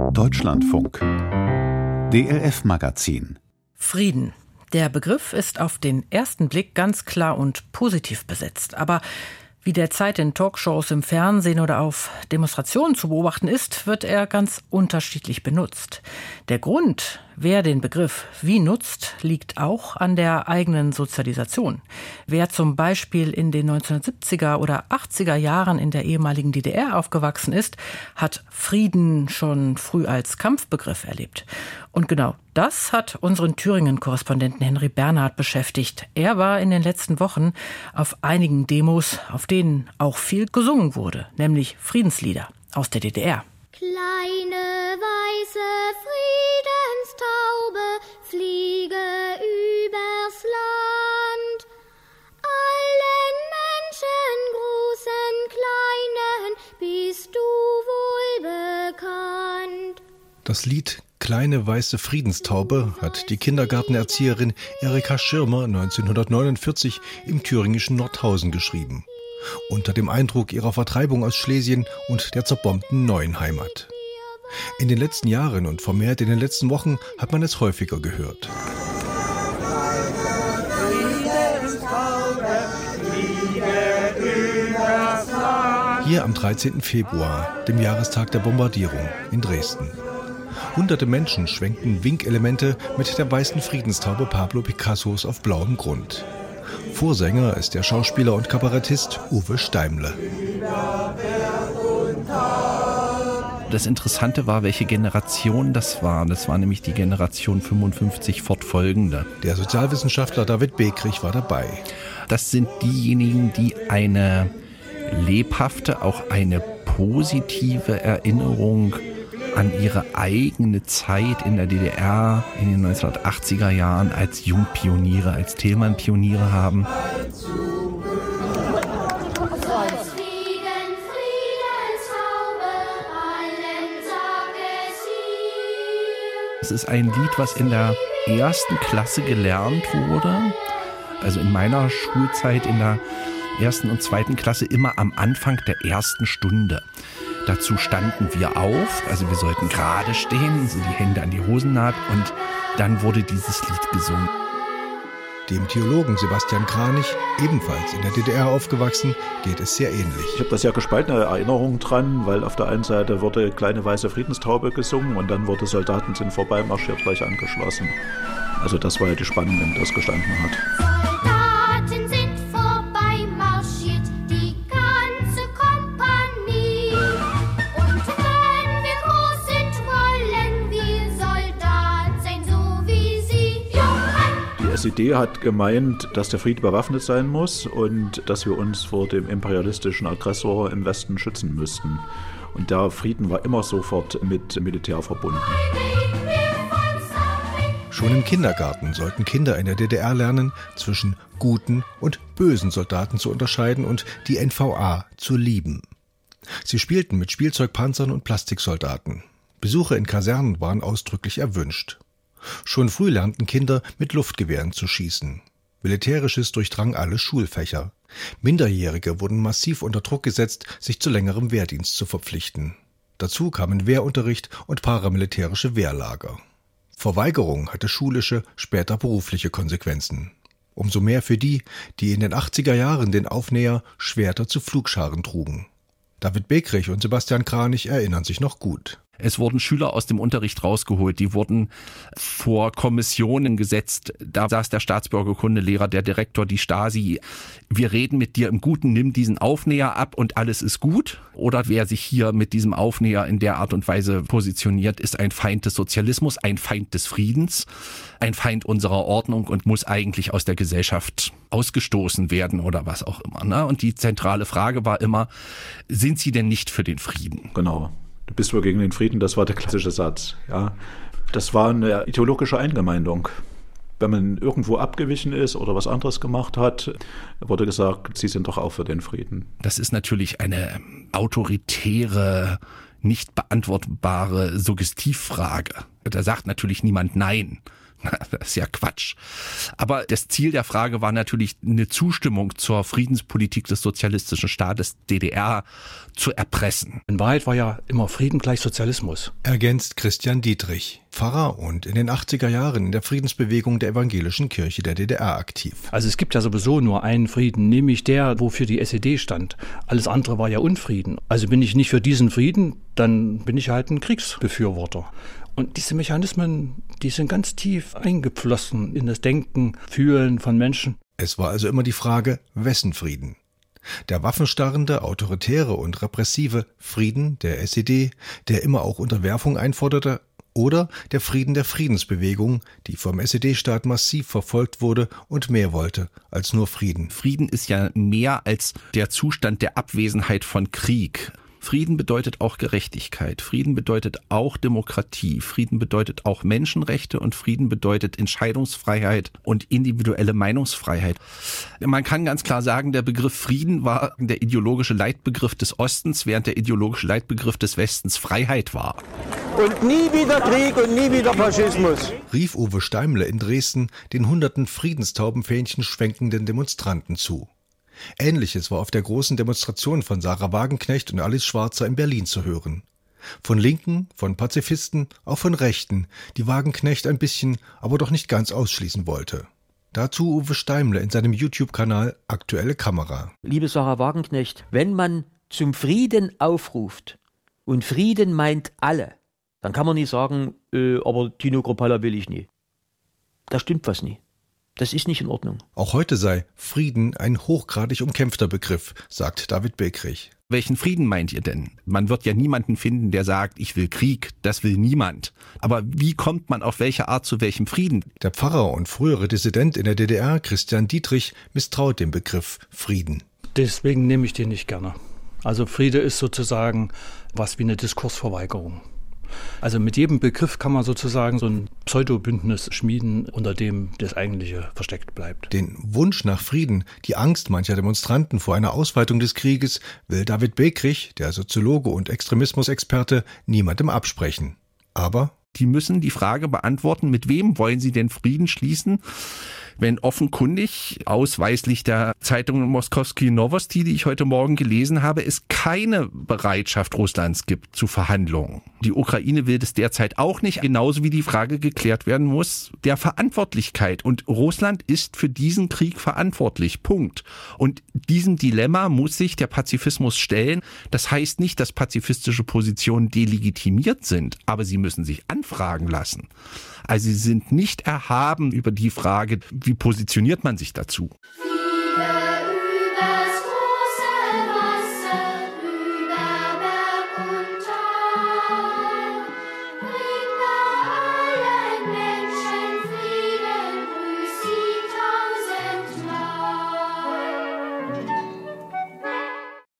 Deutschlandfunk DLF-Magazin. Frieden. Der Begriff ist auf den ersten Blick ganz klar und positiv besetzt. Aber wie derzeit in Talkshows, im Fernsehen oder auf Demonstrationen zu beobachten ist, wird er ganz unterschiedlich benutzt. Der Grund, wer den Begriff wie nutzt, liegt auch an der eigenen Sozialisation. Wer zum Beispiel in den 1970er oder 80er Jahren in der ehemaligen DDR aufgewachsen ist, hat Frieden schon früh als Kampfbegriff erlebt. Und genau das hat unseren Thüringen-Korrespondenten Henry Bernhard beschäftigt. Er war in den letzten Wochen auf einigen Demos, auf denen auch viel gesungen wurde, nämlich Friedenslieder aus der DDR. Kleine weiße Friedenstaube, fliege übers Land. Allen Menschen, großen, kleinen, bist du wohl bekannt. Das Lied Kleine weiße Friedenstaube hat die Kindergartenerzieherin Erika Schirmer 1949 im thüringischen Nordhausen geschrieben. Unter dem Eindruck ihrer Vertreibung aus Schlesien und der zerbombten neuen Heimat. In den letzten Jahren und vermehrt in den letzten Wochen hat man es häufiger gehört. Hier am 13. Februar, dem Jahrestag der Bombardierung in Dresden. Hunderte Menschen schwenkten Winkelemente mit der weißen Friedenstaube Pablo Picassos auf blauem Grund. Vorsänger ist der Schauspieler und Kabarettist Uwe Steimle. Das Interessante war, welche Generation das war. Das war nämlich die Generation 55 fortfolgende. Der Sozialwissenschaftler David Bekrich war dabei. Das sind diejenigen, die eine lebhafte, auch eine positive Erinnerung an ihre eigene Zeit in der DDR in den 1980er Jahren als Jungpioniere, als Thälmann-Pioniere haben. Es ist ein Lied, was in der ersten Klasse gelernt wurde. Also in meiner Schulzeit in der ersten und zweiten Klasse immer am Anfang der ersten Stunde. Dazu standen wir auf, also wir sollten gerade stehen, so die Hände an die Hosennaht und dann wurde dieses Lied gesungen. Dem Theologen Sebastian Kranich, ebenfalls in der DDR aufgewachsen, geht es sehr ähnlich. Ich habe da sehr gespaltene Erinnerungen dran, weil auf der einen Seite wurde Kleine weiße Friedenstaube gesungen und dann wurde Soldaten sind vorbeimarschiert gleich angeschlossen. Also das war ja die Spannung, in der das gestanden hat. Die SED hat gemeint, dass der Friede bewaffnet sein muss und dass wir uns vor dem imperialistischen Aggressor im Westen schützen müssten. Und der Frieden war immer sofort mit Militär verbunden. Schon im Kindergarten sollten Kinder in der DDR lernen, zwischen guten und bösen Soldaten zu unterscheiden und die NVA zu lieben. Sie spielten mit Spielzeugpanzern und Plastiksoldaten. Besuche in Kasernen waren ausdrücklich erwünscht. Schon früh lernten Kinder, mit Luftgewehren zu schießen. Militärisches durchdrang alle Schulfächer. Minderjährige wurden massiv unter Druck gesetzt, sich zu längerem Wehrdienst zu verpflichten. Dazu kamen Wehrunterricht und paramilitärische Wehrlager. Verweigerung hatte schulische, später berufliche Konsequenzen. Umso mehr für die, die in den 80er Jahren den Aufnäher Schwerter zu Pflugscharen trugen. David Bekrich und Sebastian Kranich erinnern sich noch gut. Es wurden Schüler aus dem Unterricht rausgeholt, die wurden vor Kommissionen gesetzt. Da saß der Staatsbürgerkundelehrer, der Direktor, die Stasi. Wir reden mit dir im Guten, nimm diesen Aufnäher ab und alles ist gut. Oder wer sich hier mit diesem Aufnäher in der Art und Weise positioniert, ist ein Feind des Sozialismus, ein Feind des Friedens, ein Feind unserer Ordnung und muss eigentlich aus der Gesellschaft ausgestoßen werden oder was auch immer. Ne? Und die zentrale Frage war immer, sind Sie denn nicht für den Frieden? Genau. Du bist wohl gegen den Frieden, das war der klassische Satz. Ja, das war eine ideologische Eingemeindung. Wenn man irgendwo abgewichen ist oder was anderes gemacht hat, wurde gesagt, Sie sind doch auch für den Frieden. Das ist natürlich eine autoritäre, nicht beantwortbare Suggestivfrage. Da sagt natürlich niemand Nein Das ist ja Quatsch. Aber das Ziel der Frage war natürlich, eine Zustimmung zur Friedenspolitik des sozialistischen Staates DDR zu erpressen. In Wahrheit war ja immer Frieden gleich Sozialismus. Ergänzt Christian Dietrich, Pfarrer und in den 80er Jahren in der Friedensbewegung der Evangelischen Kirche der DDR aktiv. Also es gibt ja sowieso nur einen Frieden, nämlich der, wofür die SED stand. Alles andere war ja Unfrieden. Also bin ich nicht für diesen Frieden, dann bin ich halt ein Kriegsbefürworter. Und diese Mechanismen, die sind ganz tief eingeflossen in das Denken, Fühlen von Menschen. Es war also immer die Frage, wessen Frieden? Der waffenstarrende, autoritäre und repressive Frieden der SED, der immer auch Unterwerfung einforderte, oder der Frieden der Friedensbewegung, die vom SED-Staat massiv verfolgt wurde und mehr wollte als nur Frieden. Frieden ist ja mehr als der Zustand der Abwesenheit von Krieg. Frieden bedeutet auch Gerechtigkeit, Frieden bedeutet auch Demokratie, Frieden bedeutet auch Menschenrechte und Frieden bedeutet Entscheidungsfreiheit und individuelle Meinungsfreiheit. Man kann ganz klar sagen, der Begriff Frieden war der ideologische Leitbegriff des Ostens, während der ideologische Leitbegriff des Westens Freiheit war. Und nie wieder Krieg und nie wieder Faschismus, rief Uwe Steimle in Dresden den hunderten Friedenstaubenfähnchen schwenkenden Demonstranten zu. Ähnliches war auf der großen Demonstration von Sarah Wagenknecht und Alice Schwarzer in Berlin zu hören. Von Linken, von Pazifisten, auch von Rechten, die Wagenknecht ein bisschen, aber doch nicht ganz ausschließen wollte. Dazu Uwe Steimle in seinem YouTube-Kanal Aktuelle Kamera. Liebe Sarah Wagenknecht, wenn man zum Frieden aufruft und Frieden meint alle, dann kann man nicht sagen, aber Tino Kropalla will ich nie. Da stimmt was nie. Das ist nicht in Ordnung. Auch heute sei Frieden ein hochgradig umkämpfter Begriff, sagt David Bekrich. Welchen Frieden meint ihr denn? Man wird ja niemanden finden, der sagt, ich will Krieg. Das will niemand. Aber wie kommt man auf welche Art zu welchem Frieden? Der Pfarrer und frühere Dissident in der DDR, Christian Dietrich, misstraut dem Begriff Frieden. Deswegen nehme ich den nicht gerne. Also Friede ist sozusagen was wie eine Diskursverweigerung. Also mit jedem Begriff kann man sozusagen so ein Pseudobündnis schmieden, unter dem das Eigentliche versteckt bleibt. Den Wunsch nach Frieden, die Angst mancher Demonstranten vor einer Ausweitung des Krieges, will David Bekrich, der Soziologe und Extremismusexperte, niemandem absprechen. Aber die müssen die Frage beantworten, mit wem wollen sie denn Frieden schließen, wenn offenkundig, ausweislich der Zeitung Moskowski Novosti, die ich heute Morgen gelesen habe, es keine Bereitschaft Russlands gibt zu Verhandlungen. Die Ukraine will das derzeit auch nicht, genauso wie die Frage geklärt werden muss der Verantwortlichkeit. Und Russland ist für diesen Krieg verantwortlich. Punkt. Und diesem Dilemma muss sich der Pazifismus stellen. Das heißt nicht, dass pazifistische Positionen delegitimiert sind, aber sie müssen sich anfragen lassen. Also sie sind nicht erhaben über die Frage, wie positioniert man sich dazu. Friede